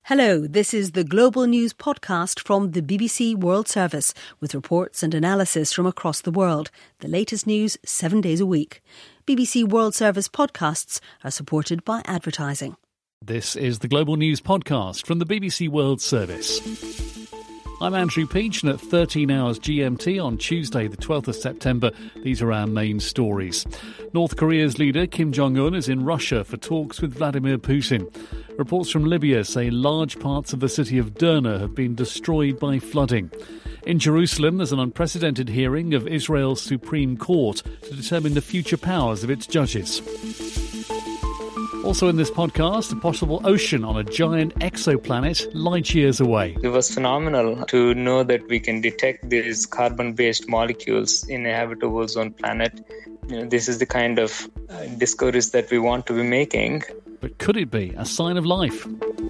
Hello, this is the Global News podcast from the BBC World Service with reports and analysis from across the world. The latest news 7 days a week. BBC World Service podcasts are supported by advertising. This is the Global News podcast from the BBC World Service. I'm Andrew Peach, and at 13 hours GMT on Tuesday, the 12th of September, these are our main stories. North Korea's leader, Kim Jong-un, is in Russia for talks with Vladimir Putin. Reports from Libya say large parts of the city of Derna have been destroyed by flooding. In Jerusalem, there's an unprecedented hearing of Israel's Supreme Court to determine the future powers of its judges. Also in this podcast, a possible ocean on a giant exoplanet light years away. It was phenomenal to know that we can detect these carbon-based molecules in a habitable zone planet. This is the kind of discoveries that we want to be making. But could it be a sign of life?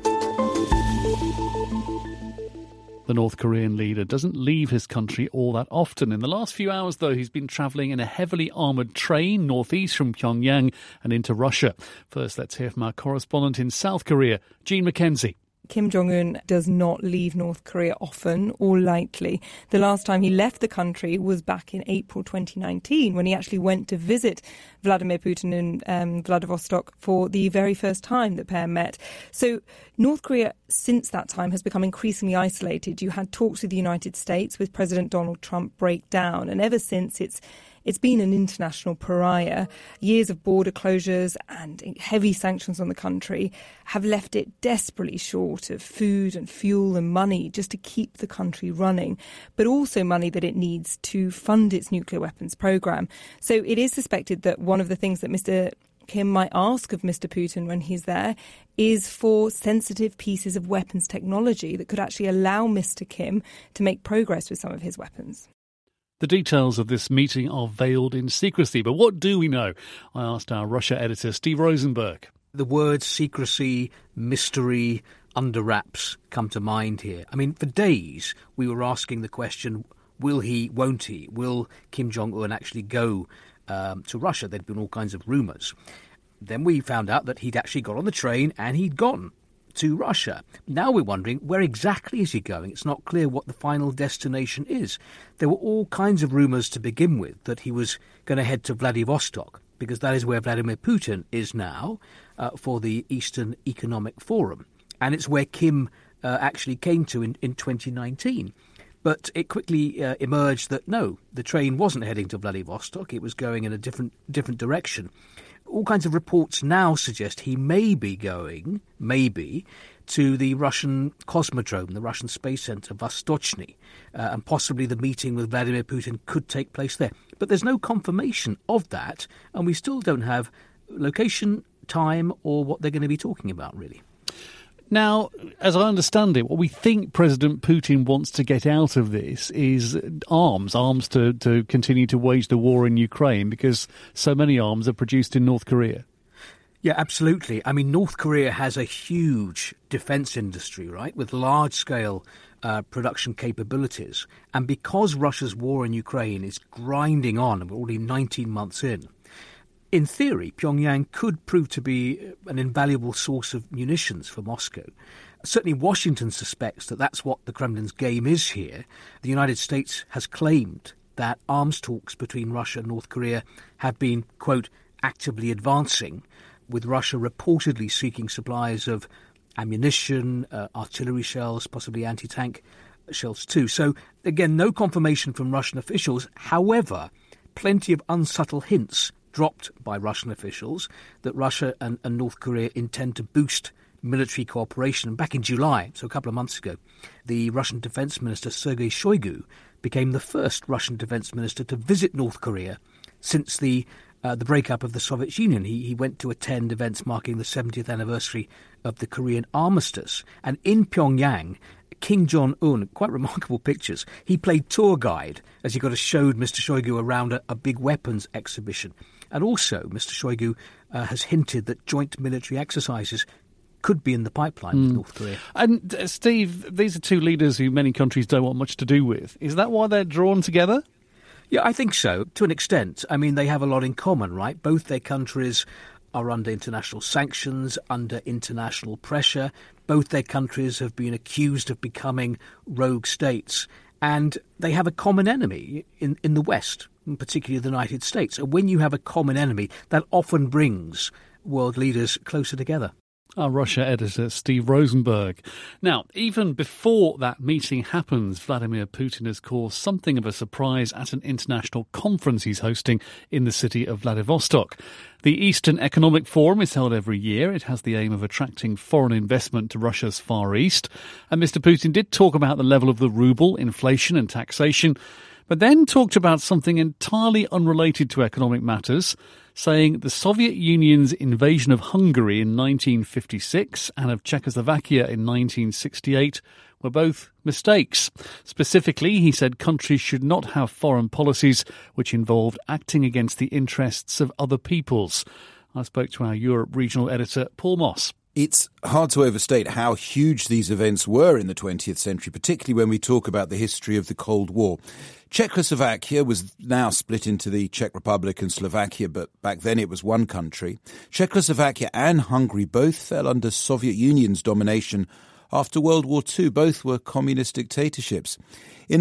The North Korean leader doesn't leave his country all that often. In the last few hours, though, he's been travelling in a heavily armoured train northeast from Pyongyang and into Russia. First, let's hear from our correspondent in South Korea, Jean Mackenzie. Kim Jong-un does not leave North Korea often or lightly. The last time he left the country was back in April 2019 when he actually went to visit Vladimir Putin in Vladivostok for the very first time the pair met. So North Korea, since that time, has become increasingly isolated. You had talks with the United States with President Donald Trump break down, and ever since it's been an international pariah. Years of border closures and heavy sanctions on the country have left it desperately short of food and fuel and money just to keep the country running, but also money that it needs to fund its nuclear weapons program. So it is suspected that one of the things that Mr. Kim might ask of Mr. Putin when he's there is for sensitive pieces of weapons technology that could actually allow Mr. Kim to make progress with some of his weapons. The details of this meeting are veiled in secrecy, but what do we know? I asked our Russia editor, Steve Rosenberg. The words secrecy, mystery, under wraps come to mind here. I mean, for days we were asking the question, will he, won't he? Will Kim Jong-un actually go to Russia? There'd been all kinds of rumours. Then we found out that he'd actually got on the train and he'd gone to Russia. Now we're wondering, where exactly is he going? It's not clear what the final destination is. There were all kinds of rumours to begin with that he was going to head to Vladivostok, because that is where Vladimir Putin is now for the Eastern Economic Forum. And it's where Kim actually came to in 2019. But it quickly emerged that no, the train wasn't heading to Vladivostok. It was going in a different direction. All kinds of reports now suggest he may be going, to the Russian Cosmodrome, the Russian space centre, Vostochny, and possibly the meeting with Vladimir Putin could take place there. But there's no confirmation of that, and we still don't have location, time, or what they're going to be talking about, really. Now, as I understand it, what we think President Putin wants to get out of this is arms to continue to wage the war in Ukraine, because so many arms are produced in North Korea. Yeah, absolutely. I mean, North Korea has a huge defence industry, right, with large-scale production capabilities. And because Russia's war in Ukraine is grinding on, and we're already 19 months in theory, Pyongyang could prove to be an invaluable source of munitions for Moscow. Certainly Washington suspects that that's what the Kremlin's game is here. The United States has claimed that arms talks between Russia and North Korea have been, quote, actively advancing, with Russia reportedly seeking supplies of ammunition, artillery shells, possibly anti-tank shells too. So, again, no confirmation from Russian officials. However, plenty of unsubtle hints dropped by Russian officials that Russia and North Korea intend to boost military cooperation. Back in July, so a couple of months ago, the Russian Defence Minister Sergei Shoigu became the first Russian Defence Minister to visit North Korea since the breakup of the Soviet Union. He went to attend events marking the 70th anniversary of the Korean armistice. And in Pyongyang, Kim Jong-un, quite remarkable pictures, he played tour guide as he showed Mr. Shoigu around a big weapons exhibition. And also, Mr. Shoigu has hinted that joint military exercises could be in the pipeline with North Korea. And Steve, these are two leaders who many countries don't want much to do with. Is that why they're drawn together? Yeah, I think so, to an extent. I mean, they have a lot in common, right? Both their countries are under international sanctions, under international pressure. Both their countries have been accused of becoming rogue states, and they have a common enemy in the West, particularly the United States. And when you have a common enemy, that often brings world leaders closer together. Our Russia editor, Steve Rosenberg. Now, even before that meeting happens, Vladimir Putin has caused something of a surprise at an international conference he's hosting in the city of Vladivostok. The Eastern Economic Forum is held every year. It has the aim of attracting foreign investment to Russia's Far East. And Mr. Putin did talk about the level of the ruble, inflation and taxation, but then talked about something entirely unrelated to economic matters, saying the Soviet Union's invasion of Hungary in 1956 and of Czechoslovakia in 1968 were both mistakes. Specifically, he said countries should not have foreign policies which involved acting against the interests of other peoples. I spoke to our Europe regional editor, Paul Moss. It's hard to overstate how huge these events were in the 20th century, particularly when we talk about the history of the Cold War. Czechoslovakia was now split into the Czech Republic and Slovakia, but back then it was one country. Czechoslovakia and Hungary both fell under Soviet Union's domination after World War II. Both were communist dictatorships. In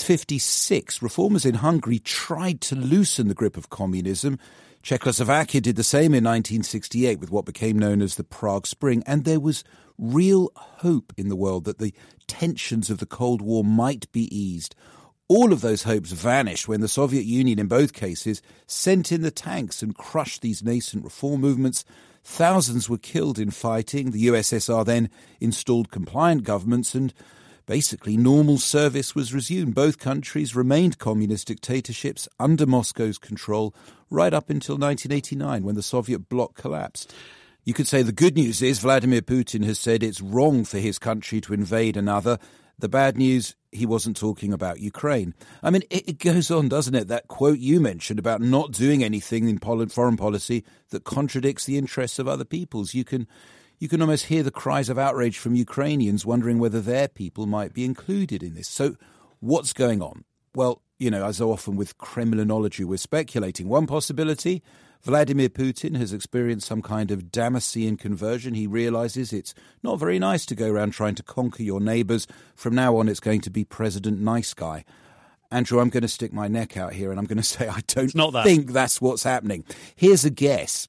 1956, reformers in Hungary tried to loosen the grip of communism. Czechoslovakia did the same in 1968 with what became known as the Prague Spring, and there was real hope in the world that the tensions of the Cold War might be eased. All of those hopes vanished when the Soviet Union, in both cases, sent in the tanks and crushed these nascent reform movements. Thousands were killed in fighting. The USSR then installed compliant governments and basically normal service was resumed. Both countries remained communist dictatorships under Moscow's control right up until 1989 when the Soviet bloc collapsed. You could say the good news is Vladimir Putin has said it's wrong for his country to invade another. The bad news, he wasn't talking about Ukraine. I mean, it goes on, doesn't it? That quote you mentioned about not doing anything in foreign policy that contradicts the interests of other peoples. You can almost hear the cries of outrage from Ukrainians wondering whether their people might be included in this. So what's going on? Well, as so often with Kremlinology, we're speculating. One possibility, Vladimir Putin has experienced some kind of Damascene conversion. He realizes it's not very nice to go around trying to conquer your neighbors. From now on, it's going to be President Nice Guy. Andrew, I'm going to stick my neck out here and I'm going to say I don't think that's what's happening. Here's a guess.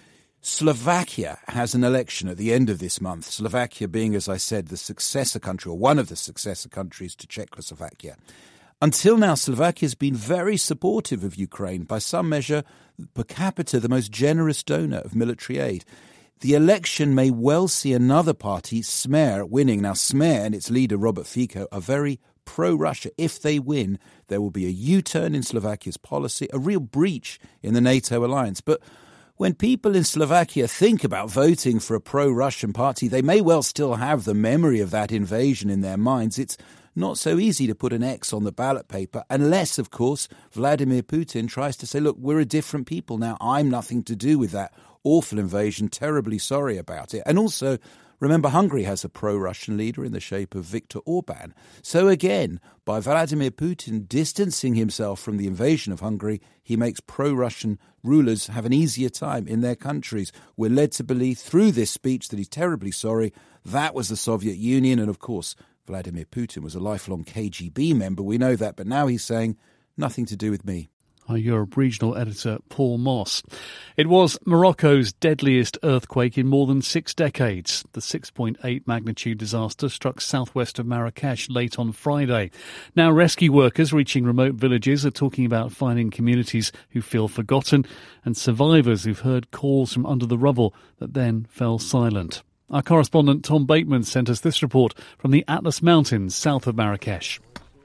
Slovakia has an election at the end of this month. Slovakia being, as I said, the successor country, or one of the successor countries to Czechoslovakia. Until now, Slovakia has been very supportive of Ukraine. By some measure, per capita, the most generous donor of military aid. The election may well see another party, Smer, winning. Now, Smer and its leader, Robert Fico, are very pro-Russia. If they win, there will be a U-turn in Slovakia's policy, a real breach in the NATO alliance. But when people in Slovakia think about voting for a pro-Russian party, they may well still have the memory of that invasion in their minds. It's not so easy to put an X on the ballot paper unless, of course, Vladimir Putin tries to say, look, we're a different people now. I'm nothing to do with that awful invasion. Terribly sorry about it. And also, remember, Hungary has a pro-Russian leader in the shape of Viktor Orban. So again, by Vladimir Putin distancing himself from the invasion of Hungary, he makes pro-Russian rulers have an easier time in their countries. We're led to believe through this speech that he's terribly sorry. That was the Soviet Union. And of course, Vladimir Putin was a lifelong KGB member. We know that. But now he's saying nothing to do with me. Our Europe regional editor, Paul Moss. It was Morocco's deadliest earthquake in more than 6 decades. The 6.8 magnitude disaster struck southwest of Marrakesh late on Friday. Now rescue workers reaching remote villages are talking about finding communities who feel forgotten and survivors who've heard calls from under the rubble that then fell silent. Our correspondent Tom Bateman sent us this report from the Atlas Mountains south of Marrakesh.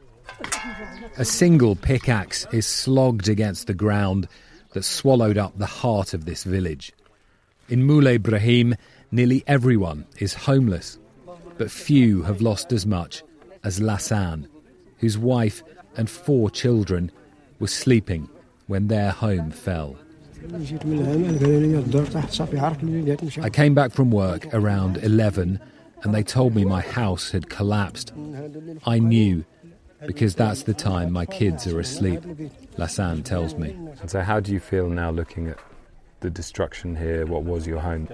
A single pickaxe is slogged against the ground that swallowed up the heart of this village. In Moulay Brahim, nearly everyone is homeless, but few have lost as much as Lassan, whose wife and 4 children were sleeping when their home fell. I came back from work around 11 and they told me my house had collapsed. I knew, because that's the time my kids are asleep, Lassan tells me. And so how do you feel now looking at the destruction here, what was your home?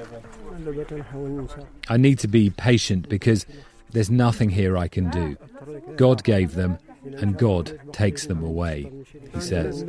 I need to be patient because there's nothing here I can do. God gave them and God takes them away, he says.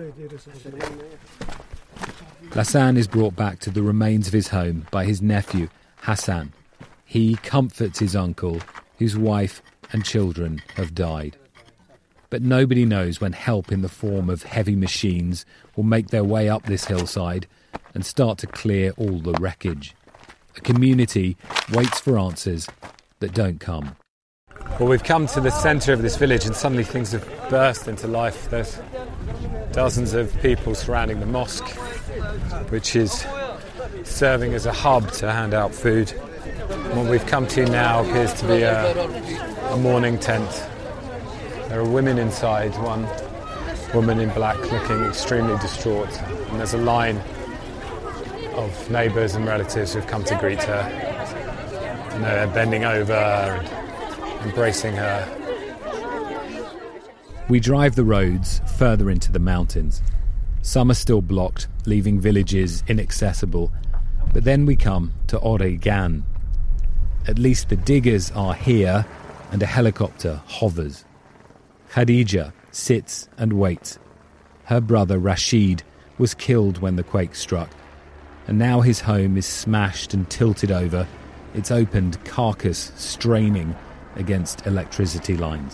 Lassan is brought back to the remains of his home by his nephew, Hassan. He comforts his uncle, whose wife and children have died. But nobody knows when help in the form of heavy machines will make their way up this hillside and start to clear all the wreckage. A community waits for answers that don't come. Well, we've come to the centre of this village and suddenly things have burst into life. There's dozens of people surrounding the mosque, which is serving as a hub to hand out food. What we've come to now appears to be a mourning tent. There are women inside, one woman in black looking extremely distraught, and there's a line of neighbours and relatives who've come to greet her. And they're bending over and embracing her. We drive the roads further into the mountains. Some are still blocked, leaving villages inaccessible. But then we come to Oregan. At least the diggers are here, and a helicopter hovers. Khadija sits and waits. Her brother Rashid was killed when the quake struck, and now his home is smashed and tilted over, its opened carcass straining against electricity lines.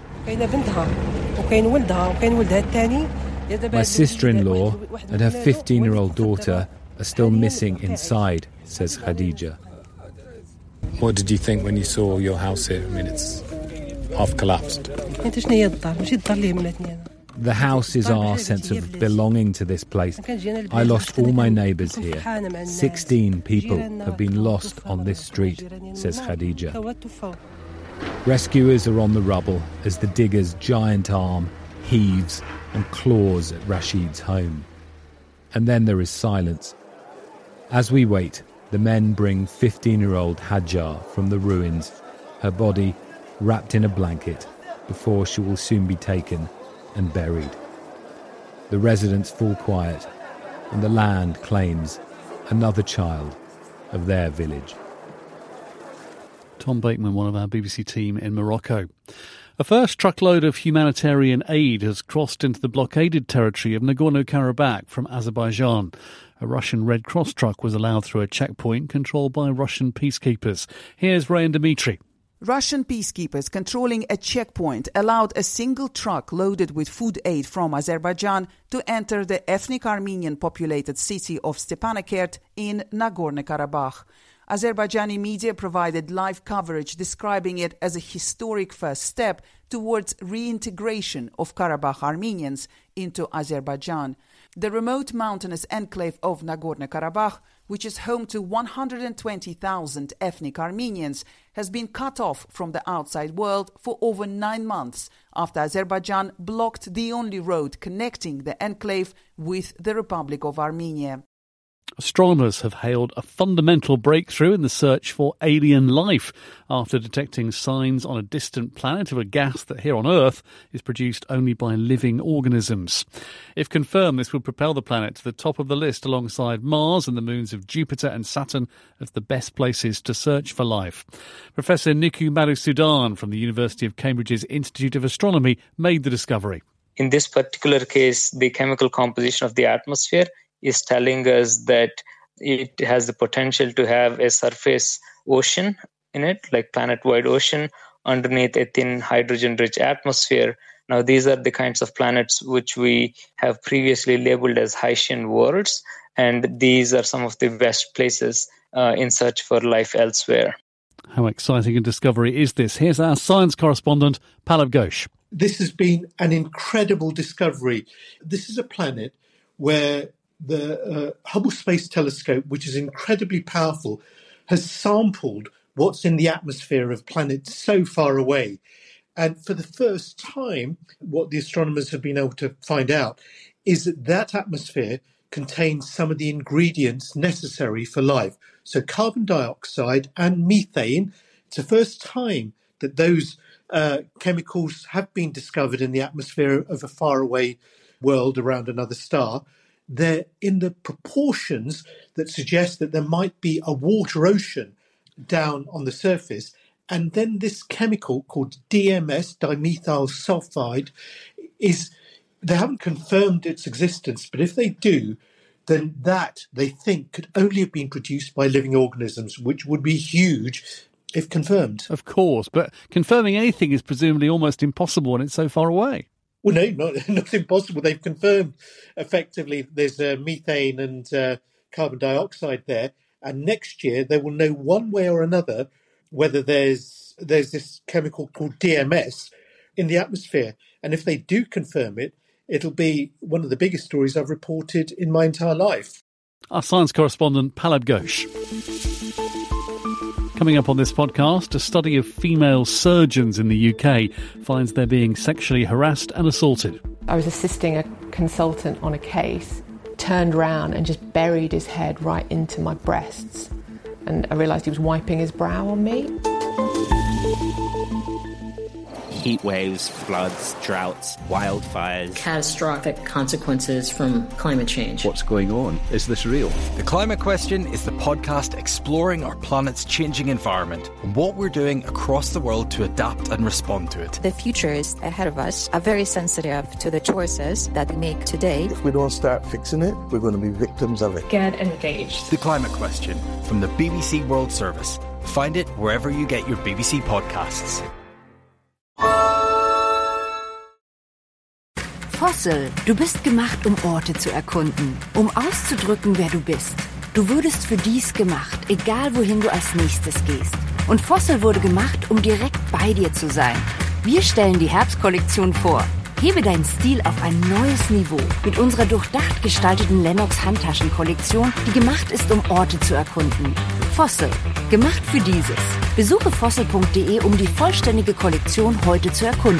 My sister-in-law and her 15-year-old daughter are still missing inside, says Khadija. What did you think when you saw your house here? I mean, it's half collapsed. The house is our sense of belonging to this place. I lost all my neighbours here. 16 people have been lost on this street, says Khadija. Rescuers are on the rubble as the digger's giant arm heaves and claws at Rashid's home. And then there is silence. As we wait, the men bring 15-year-old Hajar from the ruins, her body wrapped in a blanket, before she will soon be taken and buried. The residents fall quiet, and the land claims another child of their village. Tom Bateman, one of our BBC team in Morocco. A first truckload of humanitarian aid has crossed into the blockaded territory of Nagorno-Karabakh from Azerbaijan. A Russian Red Cross truck was allowed through a checkpoint controlled by Russian peacekeepers. Here's Ray and Dimitri. Russian peacekeepers controlling a checkpoint allowed a single truck loaded with food aid from Azerbaijan to enter the ethnic Armenian-populated city of Stepanakert in Nagorno-Karabakh. Azerbaijani media provided live coverage describing it as a historic first step towards reintegration of Karabakh Armenians into Azerbaijan. The remote mountainous enclave of Nagorno-Karabakh, which is home to 120,000 ethnic Armenians, has been cut off from the outside world for over 9 months after Azerbaijan blocked the only road connecting the enclave with the Republic of Armenia. Astronomers have hailed a fundamental breakthrough in the search for alien life after detecting signs on a distant planet of a gas that here on Earth is produced only by living organisms. If confirmed, this would propel the planet to the top of the list alongside Mars and the moons of Jupiter and Saturn as the best places to search for life. Professor Niku Madhusudan from the University of Cambridge's Institute of Astronomy made the discovery. In this particular case, the chemical composition of the atmosphere is telling us that it has the potential to have a surface ocean in it, like planet-wide ocean, underneath a thin hydrogen-rich atmosphere. Now, these are the kinds of planets which we have previously labeled as Haitian worlds, and these are some of the best places in search for life elsewhere. How exciting a discovery is this? Here's our science correspondent, Pallab Ghosh. This has been an incredible discovery. This is a planet where the Hubble Space Telescope, which is incredibly powerful, has sampled what's in the atmosphere of planets so far away. And for the first time, what the astronomers have been able to find out is that that atmosphere contains some of the ingredients necessary for life. So carbon dioxide and methane, it's the first time that those chemicals have been discovered in the atmosphere of a faraway world around another star. they're in the proportions that suggest that there might be a water ocean down on the surface. And then this chemical called DMS, dimethyl sulfide, they haven't confirmed its existence, but if they do, then that, they think, could only have been produced by living organisms, which would be huge if confirmed. Of course, but confirming anything is presumably almost impossible when it's so far away. Well, no, not impossible. They've confirmed effectively there's methane and carbon dioxide there, and next year they will know one way or another whether there's this chemical called DMS in the atmosphere. And if they do confirm it, it'll be one of the biggest stories I've reported in my entire life. Our science correspondent, Pallab Ghosh. Coming up on this podcast, a study of female surgeons in the UK finds they're being sexually harassed and assaulted. I was assisting a consultant on a case, turned round and just buried his head right into my breasts. And I realised he was wiping his brow on me. Heat waves, floods, droughts, wildfires. Catastrophic consequences from climate change. What's going on? Is this real? The Climate Question is the podcast exploring our planet's changing environment and what we're doing across the world to adapt and respond to it. The futures ahead of us are very sensitive to the choices that we make today. If we don't start fixing it, we're going to be victims of it. Get engaged. The Climate Question from the BBC World Service. Find it wherever you get your BBC podcasts. Fossil, du bist gemacht, Orte zu erkunden, auszudrücken, wer du bist. Du wurdest für dies gemacht, egal wohin du als nächstes gehst. Und Fossil wurde gemacht, direkt bei dir zu sein. Wir stellen die Herbstkollektion vor. Hebe deinen Stil auf ein neues Niveau mit unserer durchdacht gestalteten Lennox-Handtaschenkollektion, die gemacht ist, Orte zu erkunden. Fossil, gemacht für dieses. Besuche fossil.de, die vollständige Kollektion heute zu erkunden.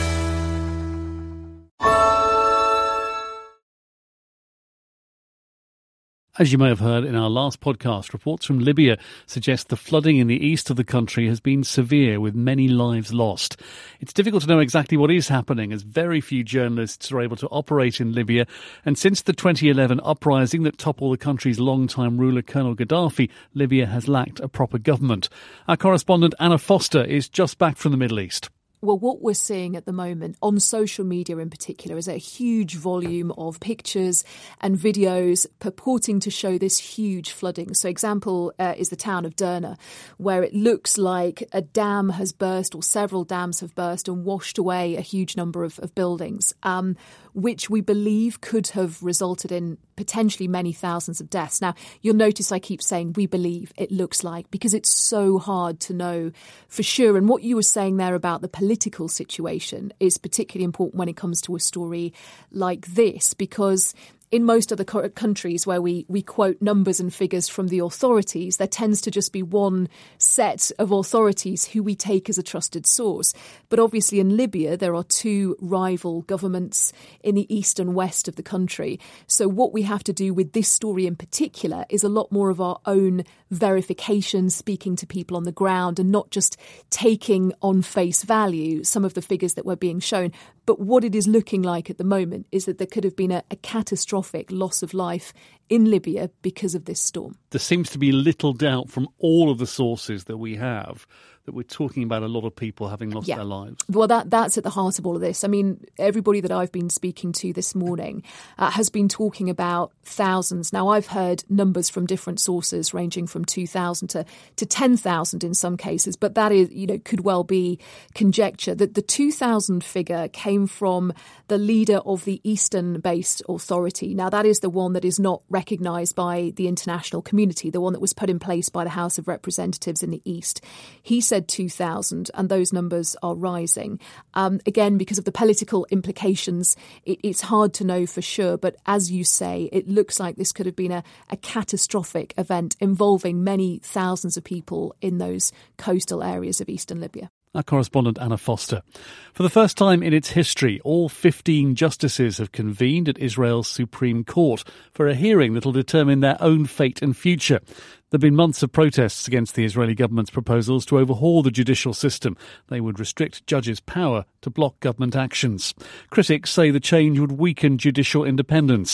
As you may have heard in our last podcast, reports from Libya suggest the flooding in the east of the country has been severe, with many lives lost. It's difficult to know exactly what is happening, as very few journalists are able to operate in Libya. And since the 2011 uprising that toppled the country's longtime ruler, Colonel Gaddafi, Libya has lacked a proper government. Our correspondent, Anna Foster, is just back from the Middle East. Well, what we're seeing at the moment on social media in particular is a huge volume of pictures and videos purporting to show this huge flooding. So example is the town of Derna, where it looks like a dam has burst, or several dams have burst and washed away a huge number of buildings, which we believe could have resulted in potentially many thousands of deaths. Now, you'll notice I keep saying we believe, it looks like, because it's so hard to know for sure. And what you were saying there about the political situation is particularly important when it comes to a story like this, because in most other countries where we quote numbers and figures from the authorities, there tends to just be one set of authorities who we take as a trusted source. But obviously in Libya, there are two rival governments in the east and west of the country. So what we have to do with this story in particular is a lot more of our own verification, speaking to people on the ground and not just taking on face value some of the figures that were being shown. But what it is looking like at the moment is that there could have been a catastrophic loss of life in Libya because of this storm. There seems to be little doubt from all of the sources that we have that we're talking about a lot of people having lost their lives. Well, that's at the heart of all of this. I mean, everybody that I've been speaking to this morning has been talking about thousands. Now, I've heard numbers from different sources ranging from 2,000 to 10,000 in some cases, but that is, could well be conjecture. That the 2,000 figure came from the leader of the Eastern-based authority. Now, that is the one that is not recognised by the international community, the one that was put in place by the House of Representatives in the East. He said 2,000, and those numbers are rising. Again, because of the political implications, it's hard to know for sure. But as you say, it looks like this could have been a catastrophic event involving many thousands of people in those coastal areas of eastern Libya. Our correspondent Anna Foster. For the first time in its history, all 15 justices have convened at Israel's Supreme Court for a hearing that will determine their own fate and future. There have been months of protests against the Israeli government's proposals to overhaul the judicial system. They would restrict judges' power to block government actions. Critics say the change would weaken judicial independence.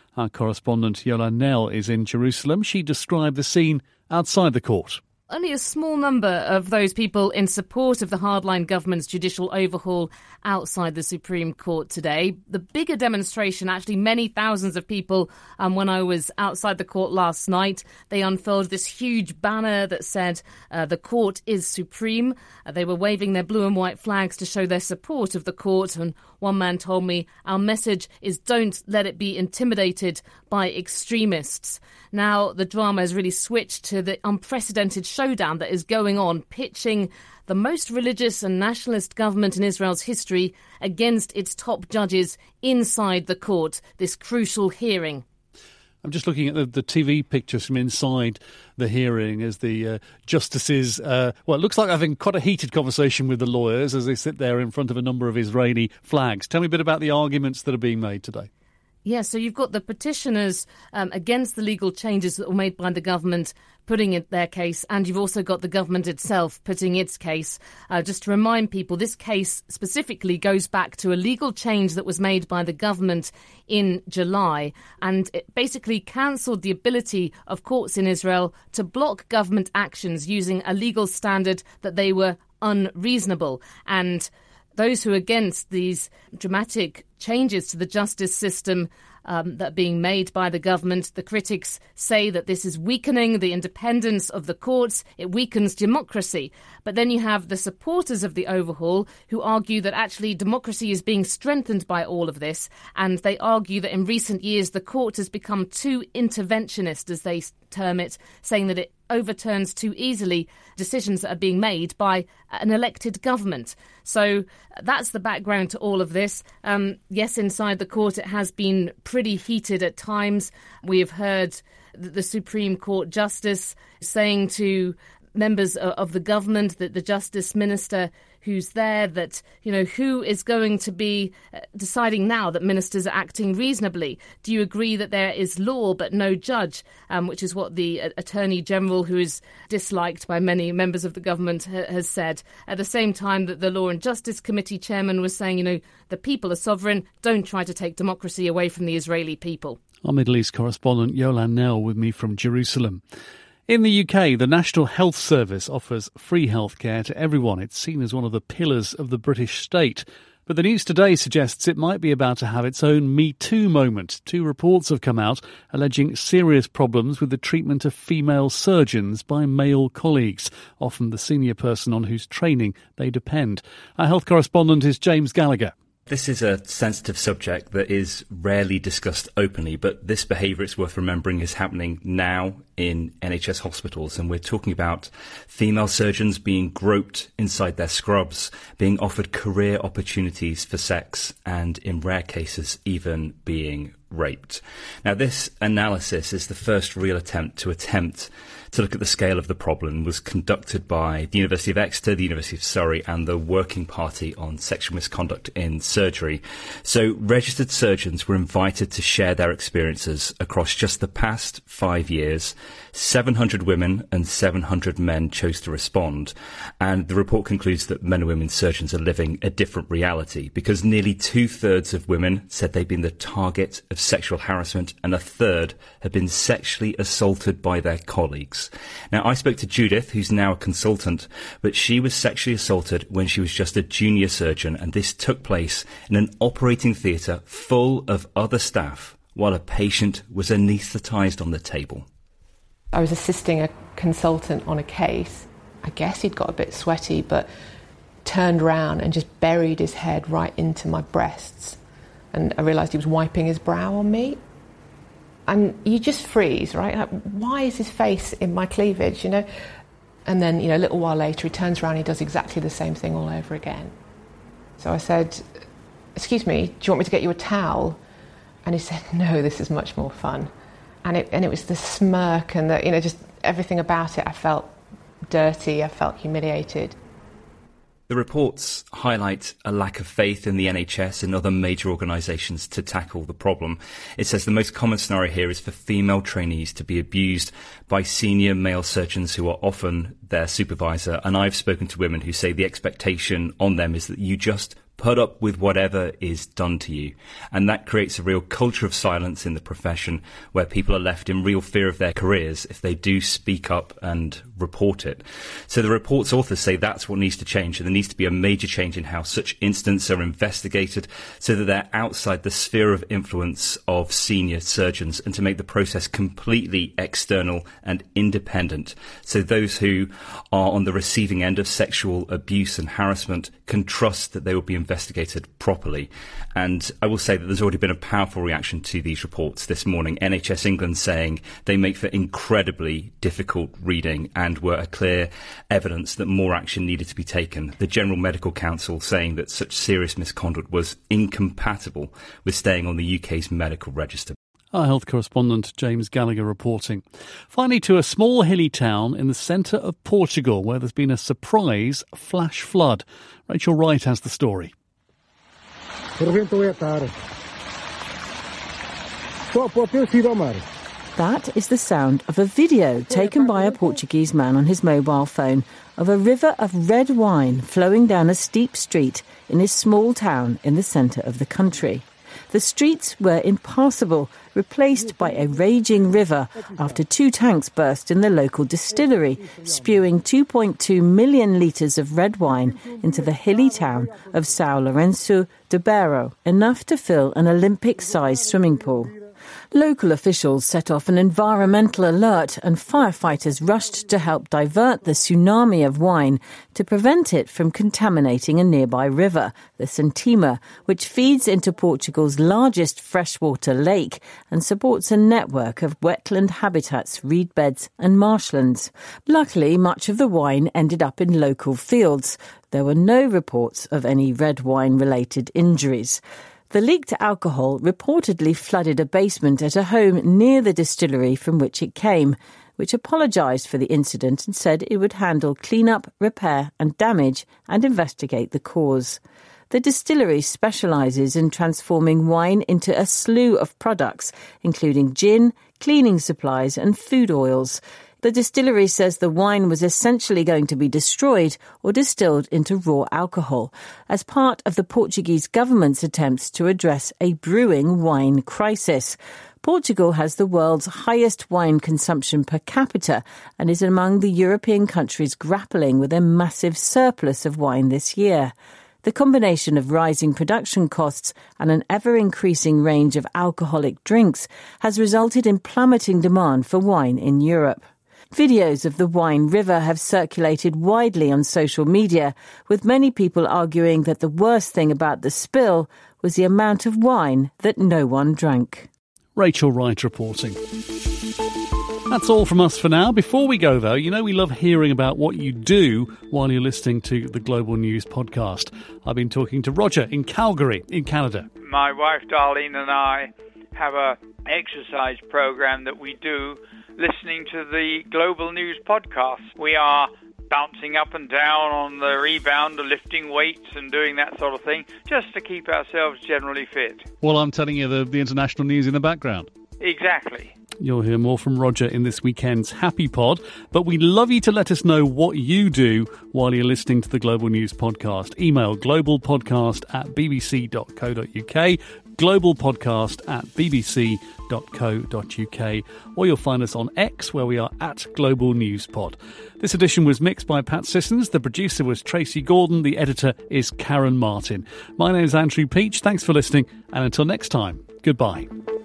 Our correspondent Yola Nell is in Jerusalem. She described the scene outside the court. Only a small number of those people in support of the hardline government's judicial overhaul outside the Supreme Court today. The bigger demonstration, actually many thousands of people, when I was outside the court last night, they unfurled this huge banner that said, the court is supreme. They were waving their blue and white flags to show their support of the court. And one man told me, our message is don't let it be intimidated by extremists. Now, the drama has really switched to the unprecedented showdown that is going on, pitching the most religious and nationalist government in Israel's history against its top judges inside the court, this crucial hearing. I'm just looking at the TV pictures from inside the hearing as the justices, it looks like having quite a heated conversation with the lawyers as they sit there in front of a number of Israeli flags. Tell me a bit about the arguments that are being made today. Yeah, so you've got the petitioners against the legal changes that were made by the government putting in their case, and you've also got the government itself putting its case. Just to remind people, this case specifically goes back to a legal change that was made by the government in July, and it basically cancelled the ability of courts in Israel to block government actions using a legal standard that they were unreasonable. And those who are against these dramatic changes to the justice system that are being made by the government, the critics say that this is weakening the independence of the courts, it weakens democracy. But then you have the supporters of the overhaul who argue that actually democracy is being strengthened by all of this, and they argue that in recent years the court has become too interventionist, as they term it, saying that it overturns too easily decisions that are being made by an elected government. So that's the background to all of this. Yes, inside the court it has been pretty heated at times. We have heard the Supreme Court Justice saying to members of the government, that the Justice Minister who's there, that, you know, who is going to be deciding now that ministers are acting reasonably? Do you agree that there is law but no judge, which is what the Attorney General, who is disliked by many members of the government, has said. At the same time that the Law and Justice Committee chairman was saying, you know, the people are sovereign, don't try to take democracy away from the Israeli people. Our Middle East correspondent Yolan Nell with me from Jerusalem. In the UK, the National Health Service offers free healthcare to everyone. It's seen as one of the pillars of the British state. But the news today suggests it might be about to have its own Me Too moment. 2 reports have come out alleging serious problems with the treatment of female surgeons by male colleagues, often the senior person on whose training they depend. Our health correspondent is James Gallagher. This is a sensitive subject that is rarely discussed openly, but this behaviour, it's worth remembering, is happening now in NHS hospitals. And we're talking about female surgeons being groped inside their scrubs, being offered career opportunities for sex, and in rare cases, even being raped. Now, this analysis is the first real attempt to look at the scale of the problem. Was conducted by the University of Exeter, the University of Surrey, and the Working Party on Sexual Misconduct in Surgery. So registered surgeons were invited to share their experiences across just the past 5 years. 700 women and 700 men chose to respond. And the report concludes that men and women surgeons are living a different reality, because nearly 2/3 of women said they'd been the target of sexual harassment, and 1/3 had been sexually assaulted by their colleagues. Now, I spoke to Judith, who's now a consultant, but she was sexually assaulted when she was just a junior surgeon, and this took place in an operating theatre full of other staff while a patient was anaesthetised on the table. I was assisting a consultant on a case. I guess he'd got a bit sweaty, but turned round and just buried his head right into my breasts. And I realised he was wiping his brow on me. And you just freeze, right? Like, why is his face in my cleavage, you know? And then, a little while later, he turns around and he does exactly the same thing all over again. So I said, "Excuse me, do you want me to get you a towel?" And he said, "No, this is much more fun." And it was the smirk and the, just everything about it. I felt dirty, I felt humiliated. The reports highlight a lack of faith in the NHS and other major organisations to tackle the problem. It says the most common scenario here is for female trainees to be abused by senior male surgeons who are often their supervisor. And I've spoken to women who say the expectation on them is that you just put up with whatever is done to you. And that creates a real culture of silence in the profession where people are left in real fear of their careers if they do speak up and report it. So the report's authors say that's what needs to change, and there needs to be a major change in how such incidents are investigated so that they're outside the sphere of influence of senior surgeons, and to make the process completely external and independent so those who are on the receiving end of sexual abuse and harassment can trust that they will be investigated properly. And I will say that there's already been a powerful reaction to these reports this morning. NHS England saying they make for incredibly difficult reading and were a clear evidence that more action needed to be taken. The General Medical Council saying that such serious misconduct was incompatible with staying on the UK's medical register. Our health correspondent James Gallagher reporting. Finally, to a small hilly town in the centre of Portugal where there's been a surprise flash flood. Rachel Wright has the story. That is the sound of a video taken by a Portuguese man on his mobile phone of a river of red wine flowing down a steep street in his small town in the centre of the country. The streets were impassable, replaced by a raging river after 2 tanks burst in the local distillery, spewing 2.2 million litres of red wine into the hilly town of São Lourenço do Bairro, enough to fill an Olympic-sized swimming pool. Local officials set off an environmental alert and firefighters rushed to help divert the tsunami of wine to prevent it from contaminating a nearby river, the Santima, which feeds into Portugal's largest freshwater lake and supports a network of wetland habitats, reed beds and marshlands. Luckily, much of the wine ended up in local fields. There were no reports of any red wine-related injuries. The leaked alcohol reportedly flooded a basement at a home near the distillery from which it came, which apologised for the incident and said it would handle clean-up, repair and damage and investigate the cause. The distillery specialises in transforming wine into a slew of products, including gin, cleaning supplies and food oils. The distillery says the wine was essentially going to be destroyed or distilled into raw alcohol as part of the Portuguese government's attempts to address a brewing wine crisis. Portugal has the world's highest wine consumption per capita and is among the European countries grappling with a massive surplus of wine this year. The combination of rising production costs and an ever-increasing range of alcoholic drinks has resulted in plummeting demand for wine in Europe. Videos of the wine river have circulated widely on social media, with many people arguing that the worst thing about the spill was the amount of wine that no one drank. Rachel Wright reporting. That's all from us for now. Before we go, though, you know we love hearing about what you do while you're listening to the Global News podcast. I've been talking to Roger in Calgary, in Canada. My wife Darlene and I have an exercise program that we do listening to the Global News podcast. We are bouncing up and down on the rebound, lifting weights and doing that sort of thing, just to keep ourselves generally fit. Well, I'm telling you the international news in the background. Exactly. You'll hear more from Roger in this weekend's Happy Pod, but we'd love you to let us know what you do while you're listening to the Global News podcast. Email globalpodcast@bbc.co.uk, globalpodcast@bbc.co.uk, or you'll find us on X, where we are at Global News Pod. This edition was mixed by Pat Sissons, the producer was Tracy Gordon, the editor is Karen Martin. My name is Andrew Peach, thanks for listening, and until next time, goodbye.